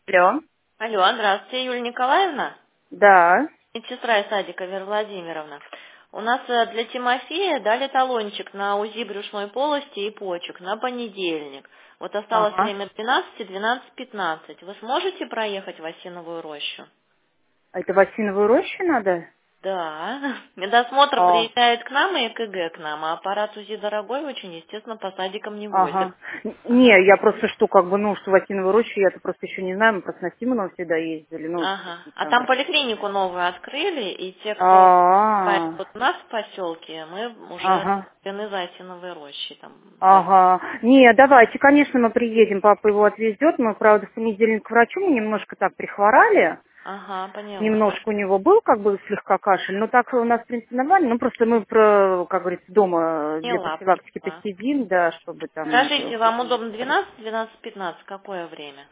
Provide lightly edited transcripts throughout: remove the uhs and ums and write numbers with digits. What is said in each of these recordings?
Алло. Алло, здравствуйте, Юлия Николаевна. Да. Медсестра из садика Вера Владимировна. У нас для Тимофея дали талончик на УЗИ брюшной полости и почек на понедельник. Вот осталось Ага. время 12, 12, 15. Вы сможете проехать в Осиновую рощу? А это в Осиновую рощу надо? Да. Медосмотр А, приезжает к нам и ЭКГ к нам, а аппарат УЗИ дорогой очень, естественно, по садикам не возят. ага. Не, я просто что, как бы, ну, что в Осиновую рощу, я-то просто еще не знаю, мы просто на Симонова всегда ездили, ну, Ага. А там. там поликлинику новую открыли, и те, кто бывает А, вот у нас в поселке, мы уже ага. за Осиновой рощей там. Ага. Не, давайте, конечно, мы приедем, папа его отвезет. Мы, правда, в понедельник к врачу, мы немножко так прихворали. Ага, поняла. Немножко у него был как бы слегка кашель, но так у нас, в принципе, нормально. Ну, просто мы, как говорится, дома для Поняла, профилактики поняла. посидим, да, чтобы там... Скажите, вам удобно 12, 12, 15? Какое время?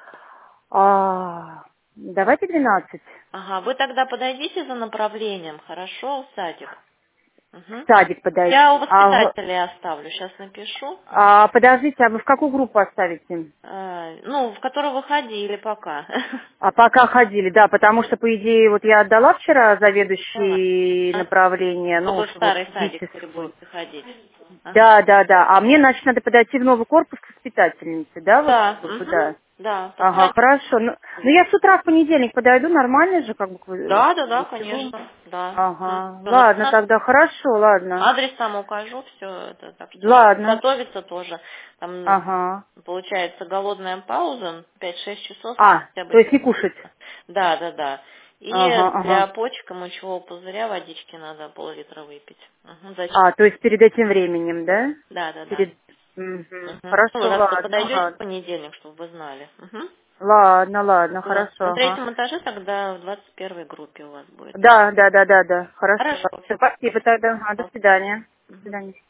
Давайте 12. Ага, вы тогда подойдите за направлением, хорошо, в садик? Угу. В садик Я у подойти. воспитателей оставлю, сейчас напишу. Подождите, а вы в какую группу оставите? Ну, в которую вы ходили пока. А пока ходили, да, потому что, по идее, вот я отдала вчера Давай. заведующей направление, ну, Чтобы уж в вот старый садик видите, теперь будете ходить. Ага. да, да, да. А мне, значит, надо подойти в новый корпус к воспитательнице, да, вот Да, туда? да, Ага, подходи. хорошо. Ну, я с утра в понедельник подойду, нормально же, как бы, Да, да, да, ничего. конечно, да. Ага, Всё, ладно, тогда хорошо, ладно. адрес там укажу, все это, так что Ладно, готовиться тоже. Там ага. получается голодная пауза, 5-6 часов. То есть не кушать? Да, да, да. И Ага, для ага. почек и мочевого пузыря водички надо пол-литра выпить. Зачем? То есть перед этим временем, да? Да, да, да. Перед... Мгм. Ну, вы Хорошо, раз ладно, подойдете в ладно. понедельник, чтобы вы знали. Ладно, ладно, Вот. хорошо, На ага. третьем этаже тогда в 21 группе у вас будет. Да, да, да, да, да. Хорошо. Хорошо, все. Спасибо тогда. До свидания. До свидания.